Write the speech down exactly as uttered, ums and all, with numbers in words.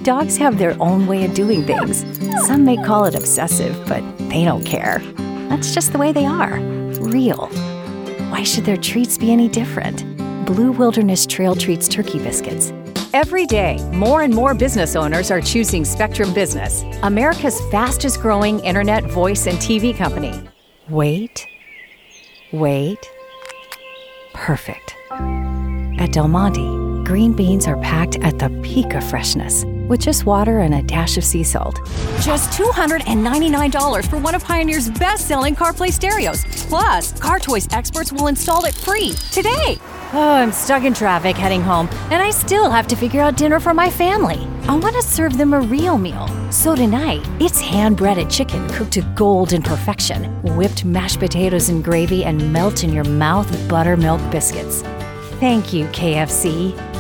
Dogs have their own way of doing things. Some may call it obsessive, but they don't care. That's just the way they are. Real. Why should their treats be any different? Blue Wilderness Trail Treats Turkey Biscuits. Every day, more and more business owners are choosing Spectrum Business, America's fastest growing internet voice and T V company. Wait. Wait. Perfect. At Del Monte, green beans are packed at the peak of freshness with just water and a dash of sea salt. Just two hundred ninety-nine dollars for one of Pioneer's best-selling CarPlay stereos. Plus, Car Toys experts will install it free today. Oh, I'm stuck in traffic heading home, and I still have to figure out dinner for my family. I want to serve them a real meal. So tonight, it's hand-breaded chicken cooked to golden perfection, whipped mashed potatoes and gravy, and melt in your mouth buttermilk biscuits. Thank you, K F C.